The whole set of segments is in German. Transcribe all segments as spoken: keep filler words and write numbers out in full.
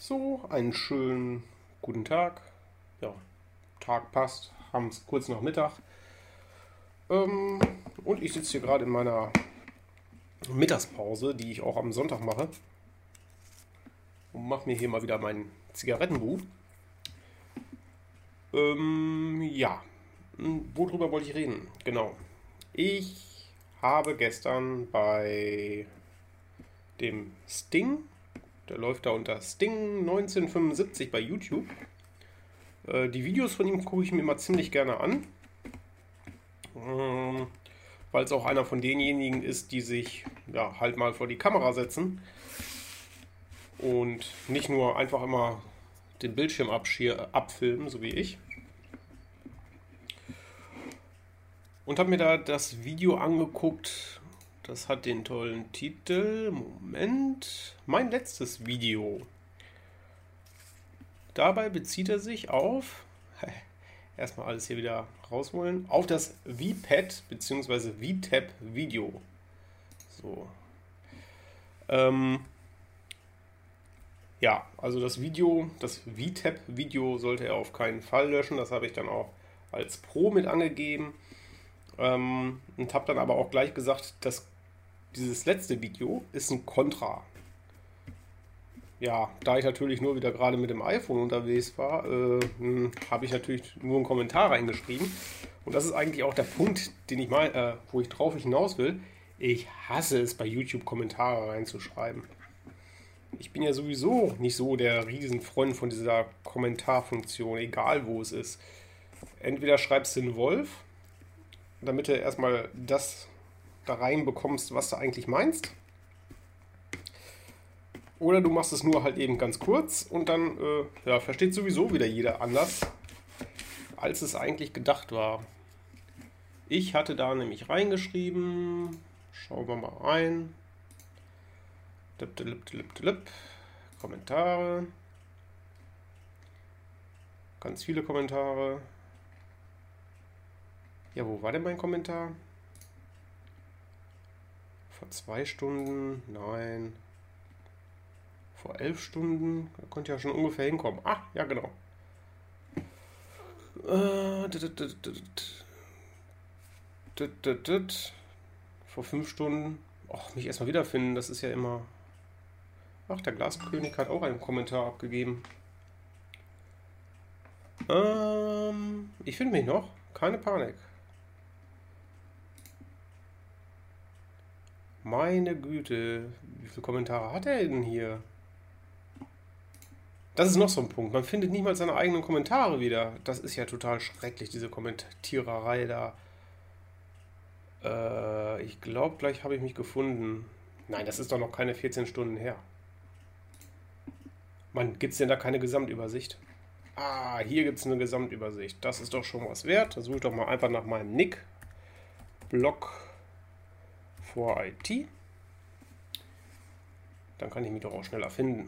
So, einen schönen guten Tag. Ja, Tag passt, haben es kurz nach Mittag. Ähm, und ich sitze hier gerade in meiner Mittagspause, die ich auch am Sonntag mache. Und mache mir hier mal wieder mein Zigarettenbuch. Ähm, ja, Hm, worüber wollte ich reden? Genau. Ich habe gestern bei dem Sting, der läuft da unter Sting neunzehnhundertfünfundsiebzig bei YouTube. Äh, die Videos von ihm gucke ich mir immer ziemlich gerne an, ähm, weil es auch einer von denjenigen ist, die sich ja, halt mal vor die Kamera setzen und nicht nur einfach immer den Bildschirm abschier, abfilmen, so wie ich. Und habe mir da das Video angeguckt. Das hat den tollen Titel. Moment. Mein letztes Video. Dabei bezieht er sich auf, erstmal alles hier wieder rausholen, auf das V PET bzw. V TAP Video. So. Ähm, ja, also das Video, das V TAP Video sollte er auf keinen Fall löschen. Das habe ich dann auch als Pro mit angegeben. Ähm, und habe dann aber auch gleich gesagt, dass dieses letzte Video ist ein Kontra. Ja, da ich natürlich nur wieder gerade mit dem iPhone unterwegs war, äh, habe ich natürlich nur einen Kommentar reingeschrieben. Und das ist eigentlich auch der Punkt, den ich mal, äh, wo ich drauf hinaus will. Ich hasse es, bei YouTube Kommentare reinzuschreiben. Ich bin ja sowieso nicht so der Riesenfreund von dieser Kommentarfunktion, egal wo es ist. Entweder schreibst du einen Wolf, damit du erstmal das da reinbekommst, was du eigentlich meinst. Oder du machst es nur halt eben ganz kurz und dann äh, ja, versteht sowieso wieder jeder anders, als es eigentlich gedacht war. Ich hatte da nämlich reingeschrieben, schauen wir mal rein, dip, dip, dip, dip, Kommentare, ganz viele Kommentare. Ja, wo war denn mein Kommentar? Vor zwei Stunden? Nein. Vor elf Stunden? Da konnte ja schon ungefähr hinkommen. Ah, ja, genau. Vor fünf Stunden. Och, mich erstmal wiederfinden, das ist ja immer. Ach, der Glaskönig hat auch einen Kommentar abgegeben. Ähm, ich finde mich noch. Keine Panik. Meine Güte, wie viele Kommentare hat er denn hier? Das ist noch so ein Punkt. Man findet nicht mal seine eigenen Kommentare wieder. Das ist ja total schrecklich, diese Kommentiererei da. Äh, ich glaube, gleich habe ich mich gefunden. Nein, das ist doch noch keine vierzehn Stunden her. Mann, gibt es denn da keine Gesamtübersicht? Ah, hier gibt es eine Gesamtübersicht. Das ist doch schon was wert. Da suche ich doch mal einfach nach meinem Nick. Blog for I T. Dann kann ich mich doch auch schneller finden.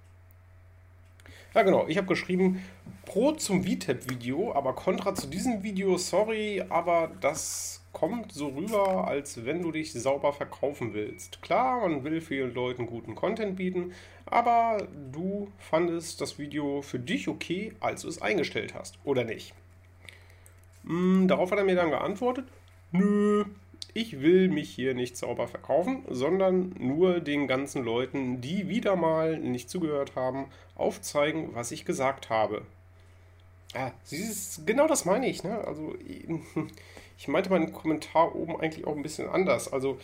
Ja genau, ich habe geschrieben, Pro zum V TAP Video, aber Kontra zu diesem Video, sorry, aber das kommt so rüber, als wenn du dich sauber verkaufen willst. Klar, man will vielen Leuten guten Content bieten, aber du fandest das Video für dich okay, als du es eingestellt hast, oder nicht? Hm, darauf hat er mir dann geantwortet, nö, ich will mich hier nicht sauber verkaufen, sondern nur den ganzen Leuten, die wieder mal nicht zugehört haben, aufzeigen, was ich gesagt habe. Ja, siehst, genau das meine ich. Ne? Also, ich meinte meinen Kommentar oben eigentlich auch ein bisschen anders. Also,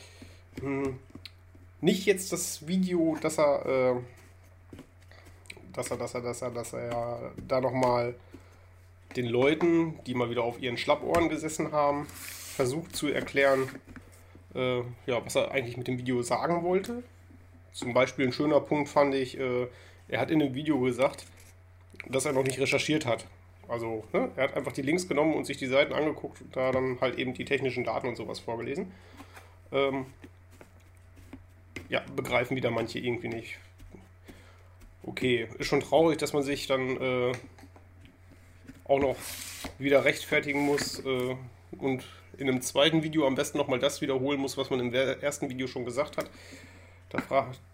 nicht jetzt das Video, dass er, äh, dass er, dass er, dass er, dass er ja da nochmal den Leuten, die mal wieder auf ihren Schlappohren gesessen haben, versucht zu erklären, äh, ja, was er eigentlich mit dem Video sagen wollte. Zum Beispiel ein schöner Punkt fand ich, äh, er hat in dem Video gesagt, dass er noch nicht recherchiert hat. Also, ne, er hat einfach die Links genommen und sich die Seiten angeguckt und da dann halt eben die technischen Daten und sowas vorgelesen. Ähm, ja, begreifen wieder manche irgendwie nicht. Okay, ist schon traurig, dass man sich dann äh, auch noch wieder rechtfertigen muss äh, und in einem zweiten Video am besten nochmal das wiederholen muss, was man im ersten Video schon gesagt hat. Da, frag,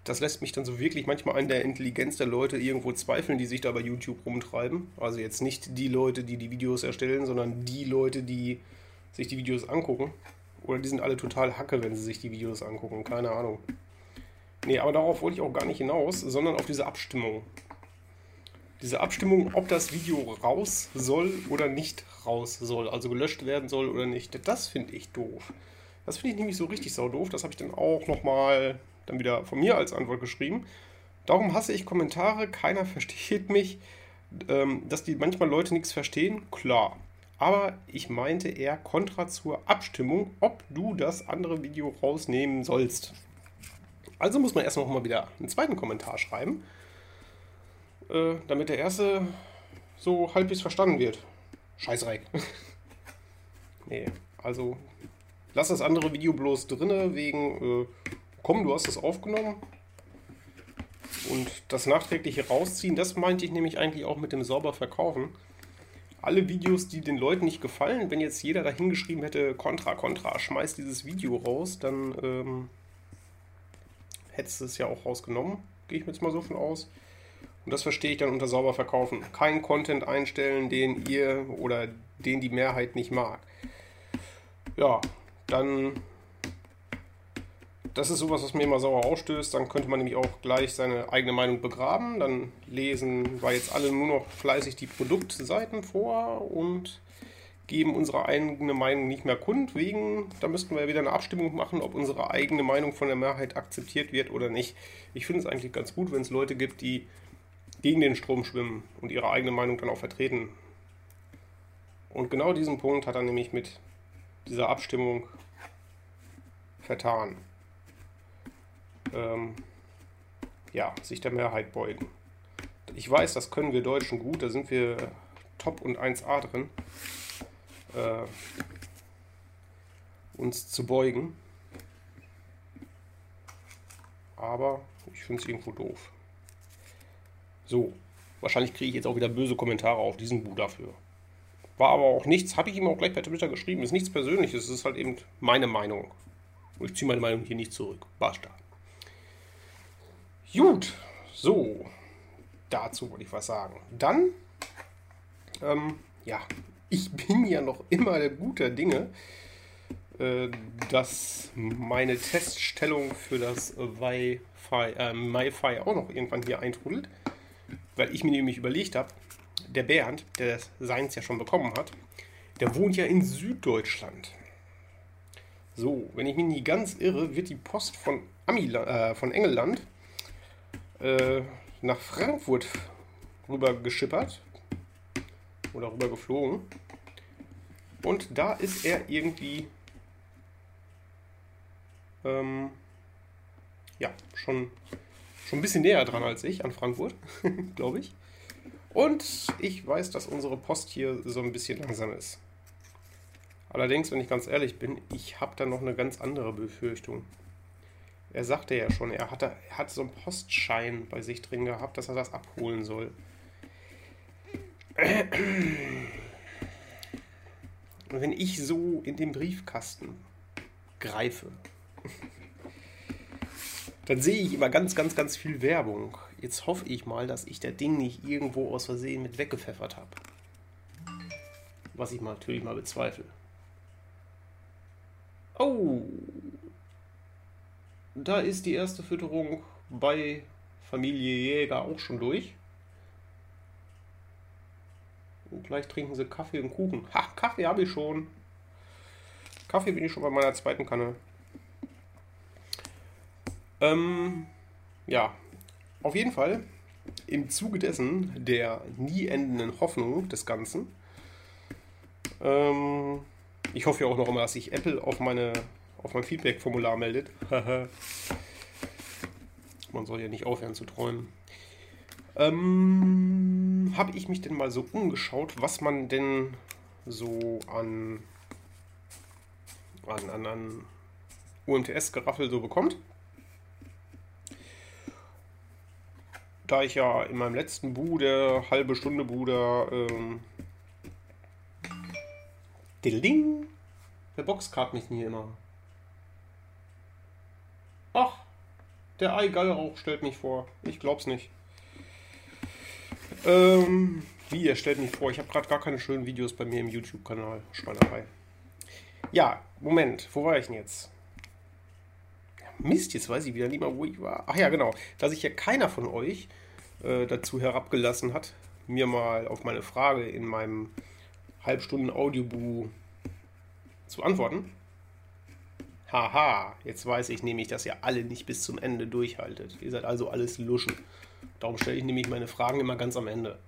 das lässt mich dann so wirklich manchmal an der Intelligenz der Leute irgendwo zweifeln, die sich da bei YouTube rumtreiben. Also jetzt nicht die Leute, die die Videos erstellen, sondern die Leute, die sich die Videos angucken. Oder die sind alle total Hacke, wenn sie sich die Videos angucken. Keine Ahnung. Nee, aber darauf wollte ich auch gar nicht hinaus, sondern auf diese Abstimmung. Diese Abstimmung, ob das Video raus soll oder nicht raus soll. Also gelöscht werden soll oder nicht. Das finde ich doof. Das finde ich nämlich so richtig saudoof. Das habe ich dann auch nochmal dann wieder von mir als Antwort geschrieben. Darum hasse ich Kommentare. Keiner versteht mich. Ähm, dass die manchmal Leute nichts verstehen, klar. Aber ich meinte eher kontra zur Abstimmung, ob du das andere Video rausnehmen sollst. Also muss man erst noch mal wieder einen zweiten Kommentar schreiben, äh, damit der erste so halbwegs verstanden wird. Scheißreck. Nee, also lass das andere Video bloß drinne wegen, äh, komm, du hast es aufgenommen. Und das nachträgliche rausziehen, das meinte ich nämlich eigentlich auch mit dem sauber verkaufen. Alle Videos, die den Leuten nicht gefallen, wenn jetzt jeder dahin geschrieben hätte, Kontra, Kontra, schmeiß dieses Video raus, dann ähm, hättest du es ja auch rausgenommen, gehe ich mir jetzt mal so von aus. Und das verstehe ich dann unter sauber verkaufen. Kein Content einstellen, den ihr oder den die Mehrheit nicht mag. Ja, dann, das ist sowas, was mir immer sauer ausstößt. Dann könnte man nämlich auch gleich seine eigene Meinung begraben. Dann lesen wir jetzt alle nur noch fleißig die Produktseiten vor und geben unsere eigene Meinung nicht mehr kund. Wegen, da müssten wir ja wieder eine Abstimmung machen, ob unsere eigene Meinung von der Mehrheit akzeptiert wird oder nicht. Ich finde es eigentlich ganz gut, wenn es Leute gibt, die gegen den Strom schwimmen und ihre eigene Meinung dann auch vertreten. Und genau diesen Punkt hat er nämlich mit dieser Abstimmung vertan. Ähm, ja, sich der Mehrheit beugen. Ich weiß, das können wir Deutschen gut, da sind wir top und eins a drin, äh, uns zu beugen. Aber ich finde es irgendwo doof. So, wahrscheinlich kriege ich jetzt auch wieder böse Kommentare auf diesen Bu dafür. War aber auch nichts, habe ich ihm auch gleich bei Twitter geschrieben, ist nichts Persönliches, es ist halt eben meine Meinung. Und ich ziehe meine Meinung hier nicht zurück. Basta. Gut, so, dazu wollte ich was sagen. Dann, ähm, ja, ich bin ja noch immer der guter Dinge, äh, dass meine Teststellung für das Wi-Fi, äh, MiFi auch noch irgendwann hier eintrudelt. Weil ich mir nämlich überlegt habe, der Bernd, der seins ja schon bekommen hat, der wohnt ja in Süddeutschland. So, wenn ich mich nicht ganz irre, wird die Post von, Amila, äh, von Engelland äh, nach Frankfurt rüber geschippert oder rüber geflogen. Und da ist er irgendwie ähm, ja, schon, schon ein bisschen näher dran als ich an Frankfurt, glaube ich. Und ich weiß, dass unsere Post hier so ein bisschen langsam ist. Allerdings, wenn ich ganz ehrlich bin, ich habe da noch eine ganz andere Befürchtung. Er sagte ja schon, er, hatte, er hat so einen Postschein bei sich drin gehabt, dass er das abholen soll. Und wenn ich so in den Briefkasten greife, dann sehe ich immer ganz, ganz, ganz viel Werbung. Jetzt hoffe ich mal, dass ich das Ding nicht irgendwo aus Versehen mit weggepfeffert habe. Was ich mal natürlich mal bezweifle. Oh, da ist die erste Fütterung bei Familie Jäger auch schon durch. Und gleich trinken sie Kaffee und Kuchen. Ha, Kaffee habe ich schon. Kaffee bin ich schon bei meiner zweiten Kanne. Ähm, ja, auf jeden Fall im Zuge dessen der nie endenden Hoffnung des Ganzen. Ähm, ich hoffe ja auch noch immer, dass sich Apple auf, meine, auf mein Feedback-Formular meldet. Man soll ja nicht aufhören zu träumen. Ähm, habe ich mich denn mal so umgeschaut, was man denn so an, an, an, an U M T S-Geraffel so bekommt. Da ich ja in meinem letzten Bu, der halbe Stunde Bu, der ähm, Ding, der Boxcard mich nie immer. Ach, Der Eigalrauch stellt mich vor. Ich glaub's nicht. Ähm, wie, er stellt mich vor? Ich habe gerade gar keine schönen Videos bei mir im YouTube-Kanal. Schweinerei. Ja, Moment. Wo war ich denn jetzt? Mist, jetzt weiß ich wieder nicht mal, wo ich war. Ach ja, genau. Da sich ja keiner von euch äh, dazu herabgelassen hat, mir mal auf meine Frage in meinem Halbstunden Audiobu zu antworten. Haha, jetzt weiß ich nämlich, dass ihr alle nicht bis zum Ende durchhaltet. Ihr seid also alles Luschen. Darum stelle ich nämlich meine Fragen immer ganz am Ende.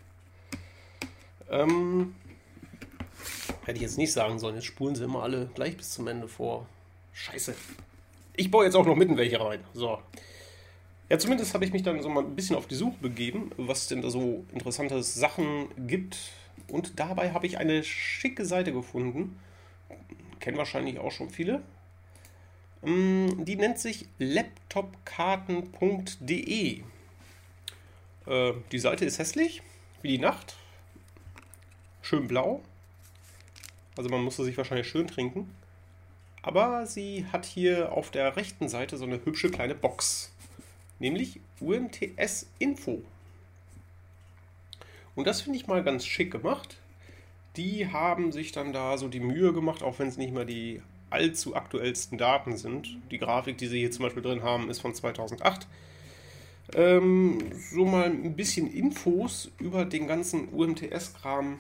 Ähm, hätte ich jetzt nicht sagen sollen, jetzt spulen sie immer alle gleich bis zum Ende vor. Scheiße. Ich baue jetzt auch noch mitten welche rein. So. Ja, zumindest habe ich mich dann so mal ein bisschen auf die Suche begeben, was denn da so interessante Sachen gibt. Und dabei habe ich eine schicke Seite gefunden. Kennen wahrscheinlich auch schon viele. Die nennt sich laptopkarten punkt de. Äh, die Seite ist hässlich, wie die Nacht. Schön blau. Also man muss sie sich wahrscheinlich schön trinken. Aber sie hat hier auf der rechten Seite so eine hübsche kleine Box. Nämlich U M T S-Info. Und das finde ich mal ganz schick gemacht. Die haben sich dann da so die Mühe gemacht, auch wenn es nicht mehr die allzu aktuellsten Daten sind. Die Grafik, die sie hier zum Beispiel drin haben, ist von zweitausendacht. Ähm, so mal ein bisschen Infos über den ganzen U M T S-Kram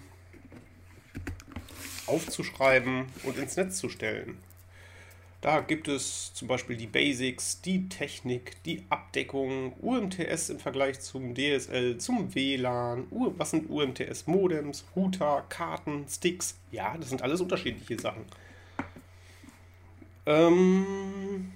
aufzuschreiben und ins Netz zu stellen. Da gibt es zum Beispiel die Basics, die Technik, die Abdeckung, U M T S im Vergleich zum D S L, zum W L A N, was sind U M T S-Modems, Router, Karten, Sticks. Ja, das sind alles unterschiedliche Sachen. Ähm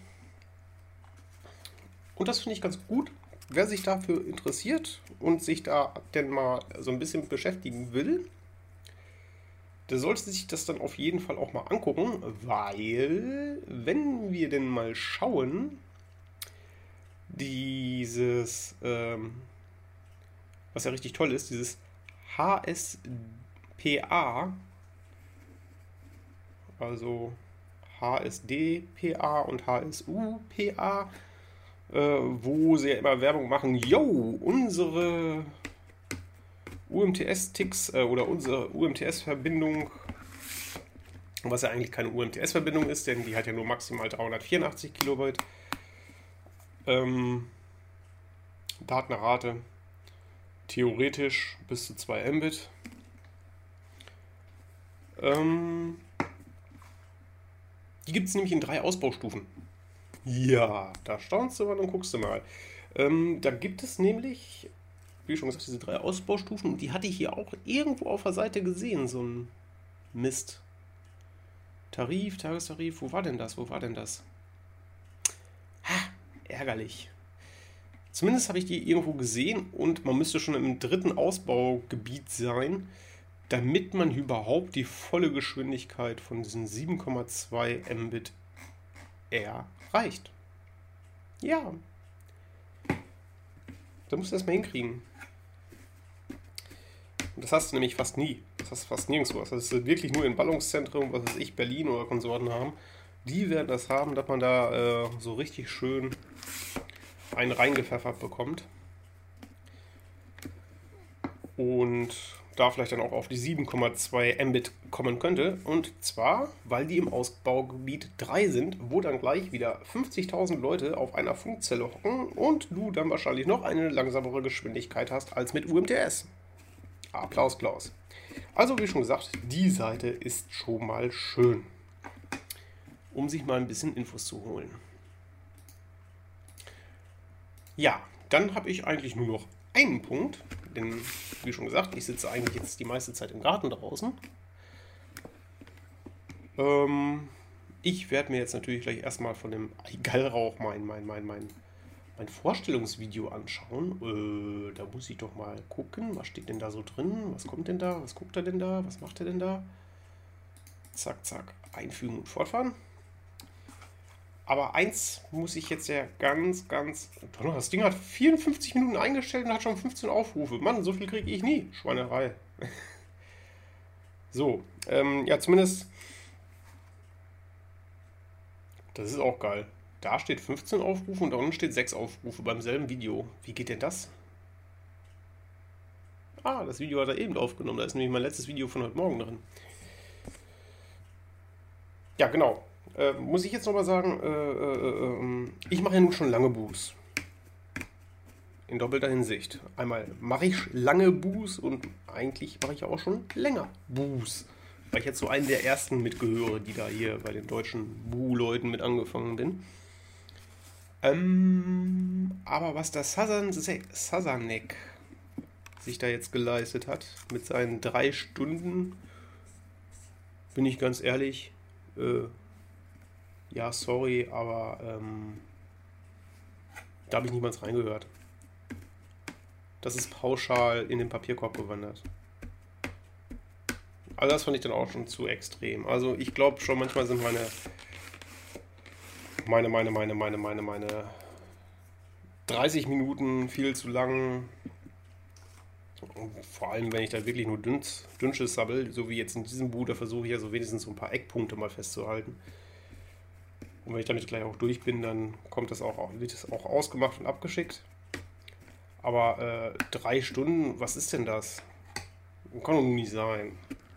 und das finde ich ganz gut. Wer sich dafür interessiert und sich da denn mal so ein bisschen beschäftigen will, der sollte sich das dann auf jeden Fall auch mal angucken, weil, wenn wir denn mal schauen, dieses, ähm, was ja richtig toll ist, dieses H S P A, also H S D P A und H S U P A, äh, wo sie ja immer Werbung machen, yo, unsere U M T S-Ticks äh, oder unsere U M T S-Verbindung, was ja eigentlich keine U M T S-Verbindung ist, denn die hat ja nur maximal dreihundertvierundachtzig Kilobyte ähm, Datenrate, theoretisch bis zu zwei Mbit. Ähm, die gibt es nämlich in drei Ausbaustufen. Ja, da staunst du mal und guckst du mal. Ähm, da gibt es nämlich, wie schon gesagt, diese drei Ausbaustufen. Und die hatte ich hier auch irgendwo auf der Seite gesehen, so ein Mist. Tarif, Tagestarif, wo war denn das? Wo war denn das? Ha, ärgerlich. Zumindest habe ich die irgendwo gesehen und man müsste schon im dritten Ausbaugebiet sein, damit man überhaupt die volle Geschwindigkeit von diesen sieben Komma zwei Mbit erreicht. Ja. Da musst du das mal hinkriegen. Und das hast du nämlich fast nie. Das hast du fast nirgendwo. Das ist wirklich nur in Ballungszentren, was weiß ich, Berlin oder Konsorten haben. Die werden das haben, dass man da äh, so richtig schön einen reingepfeffert bekommt. Und da vielleicht dann auch auf die sieben Komma zwei Mbit kommen könnte. Und zwar, weil die im Ausbaugebiet drei sind, wo dann gleich wieder fünfzigtausend Leute auf einer Funkzelle hocken und du dann wahrscheinlich noch eine langsamere Geschwindigkeit hast als mit U M T S. Applaus, Klaus. Also wie schon gesagt, die Seite ist schon mal schön, um sich mal ein bisschen Infos zu holen. Ja, dann habe ich eigentlich nur noch einen Punkt, denn wie schon gesagt, ich sitze eigentlich jetzt die meiste Zeit im Garten draußen. Ähm, ich werde mir jetzt natürlich gleich erstmal von dem Eigalrauch mein, mein, mein, mein, mein Vorstellungsvideo anschauen. Äh, da muss ich doch mal gucken, was steht denn da so drin, was kommt denn da, was guckt er denn da, was macht er denn da? Zack, zack, einfügen und fortfahren. Aber eins muss ich jetzt ja ganz, ganz... Das Ding hat vierundfünfzig Minuten eingestellt und hat schon fünfzehn Aufrufe. Mann, so viel kriege ich nie. Schweinerei. So, ähm, ja, zumindest... Das ist auch geil. Da steht fünfzehn Aufrufe und da unten steht sechs Aufrufe beim selben Video. Wie geht denn das? Ah, das Video hat er eben aufgenommen. Da ist nämlich mein letztes Video von heute Morgen drin. Ja, genau. Äh, muss ich jetzt nochmal sagen, äh, äh, äh, ich mache ja nun schon lange Buß. In doppelter Hinsicht. Einmal mache ich lange Buß und eigentlich mache ich auch schon länger Buß. Weil ich jetzt so einen der ersten mitgehöre, die da hier bei den deutschen Bu-Leuten mit angefangen bin. Ähm, aber was der Sazanek sich da jetzt geleistet hat, mit seinen drei Stunden, bin ich ganz ehrlich, äh, ja, sorry, aber ähm, da habe ich niemals reingehört. Das ist pauschal in den Papierkorb gewandert. Also das fand ich dann auch schon zu extrem. Also ich glaube schon, manchmal sind meine meine, meine, meine, meine, meine, meine dreißig Minuten viel zu lang. Vor allem, wenn ich da wirklich nur dünns, dünnsches sabbel, so wie jetzt in diesem Buch, da versuche ich ja so wenigstens so ein paar Eckpunkte mal festzuhalten. Und wenn ich damit gleich auch durch bin, dann kommt das auch, wird das auch ausgemacht und abgeschickt. Aber äh, drei Stunden, was ist denn das? Kann doch nie sein.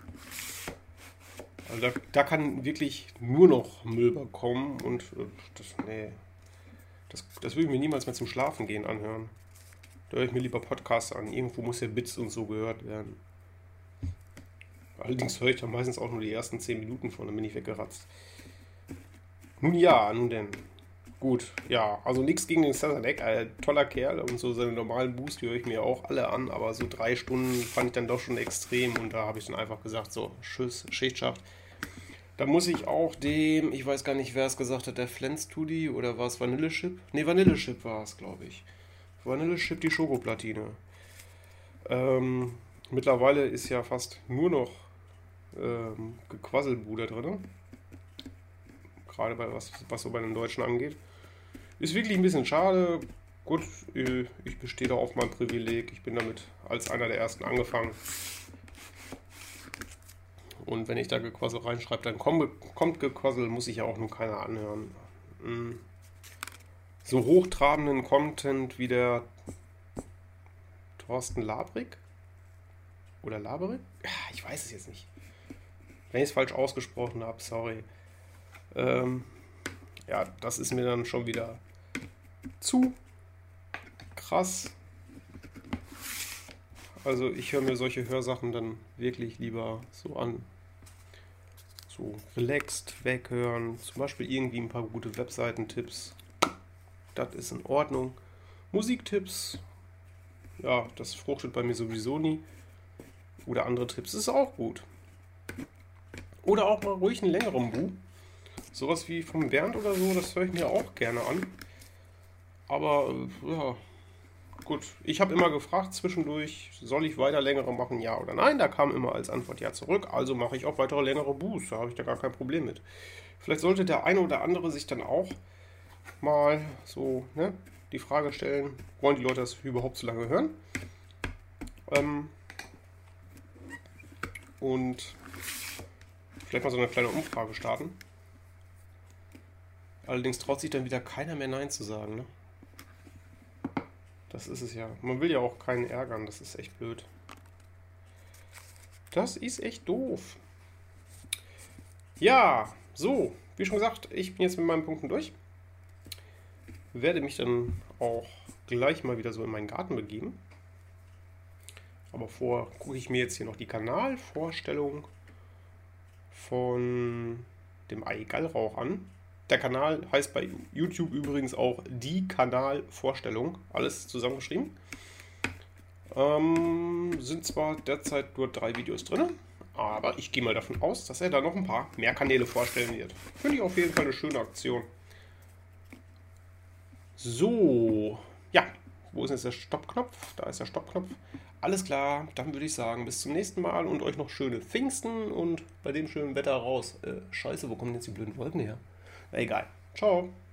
Also da, da kann wirklich nur noch Müll kommen und äh, das, nee, das, das würde ich mir niemals mehr zum Schlafen gehen anhören. Da höre ich mir lieber Podcasts an. Irgendwo muss ja Bits und so gehört werden. Allerdings höre ich dann meistens auch nur die ersten zehn Minuten von, dann bin ich weggeratzt. Nun ja, nun denn. Gut, ja, also nichts gegen den Sazanek, ein toller Kerl und so seine normalen Boost, die höre ich mir auch alle an, aber so drei Stunden fand ich dann doch schon extrem und da habe ich dann einfach gesagt, so, tschüss, Schichtschacht. Da muss ich auch dem, ich weiß gar nicht, wer es gesagt hat, der Flens-Tudi oder war es Vanillechip? Ne, Vanillechip war es, glaube ich. Vanillechip, die Schokoplatine. Ähm, mittlerweile ist ja fast nur noch ähm, Gequasselbude drin. Gerade bei was, was so bei den Deutschen angeht. Ist wirklich ein bisschen schade. Gut, ich bestehe da auf mein Privileg. Ich bin damit als einer der ersten angefangen. Und wenn ich da Gequassel reinschreibe, dann kommt, kommt Gequassel, muss ich ja auch nur keiner anhören. So hochtrabenden Content wie der Thorsten Labrig? Oder Laberig? Ja, ich weiß es jetzt nicht. Wenn ich es falsch ausgesprochen habe, sorry. Ähm, ja, das ist mir dann schon wieder zu krass. Also ich höre mir solche Hörsachen dann wirklich lieber so an. So relaxed weghören. Zum Beispiel irgendwie ein paar gute Webseitentipps. Das ist in Ordnung. Musiktipps. Ja, das fruchtet bei mir sowieso nie. Oder andere Tipps ist auch gut. Oder auch mal ruhig einen längeren Buch. Sowas wie vom Bernd oder so, das höre ich mir auch gerne an. Aber, ja, gut. Ich habe immer gefragt zwischendurch, soll ich weiter längere machen, ja oder nein? Da kam immer als Antwort ja zurück. Also mache ich auch weitere längere Buß. Da habe ich da gar kein Problem mit. Vielleicht sollte der eine oder andere sich dann auch mal so, ne, die Frage stellen, wollen die Leute das überhaupt so lange hören? Ähm, und vielleicht mal so eine kleine Umfrage starten. Allerdings traut sich dann wieder keiner mehr Nein zu sagen, ne? Das ist es ja. Man will ja auch keinen ärgern, das ist echt blöd. Das ist echt doof. Ja, so, wie schon gesagt, ich bin jetzt mit meinen Punkten durch. Werde mich dann auch gleich mal wieder so in meinen Garten begeben. Aber vorher gucke ich mir jetzt hier noch die Kanalvorstellung von dem Ai Gallrauch an. Der Kanal heißt bei YouTube übrigens auch die Kanalvorstellung. Alles zusammengeschrieben. Ähm, sind zwar derzeit nur drei Videos drin, aber ich gehe mal davon aus, dass er da noch ein paar mehr Kanäle vorstellen wird. Finde ich auf jeden Fall eine schöne Aktion. So, ja, wo ist jetzt der Stoppknopf? Da ist der Stoppknopf. Alles klar, dann würde ich sagen, bis zum nächsten Mal und euch noch schöne Pfingsten und bei dem schönen Wetter raus. Äh, scheiße, wo kommen jetzt die blöden Wolken her? Na egal. Ciao.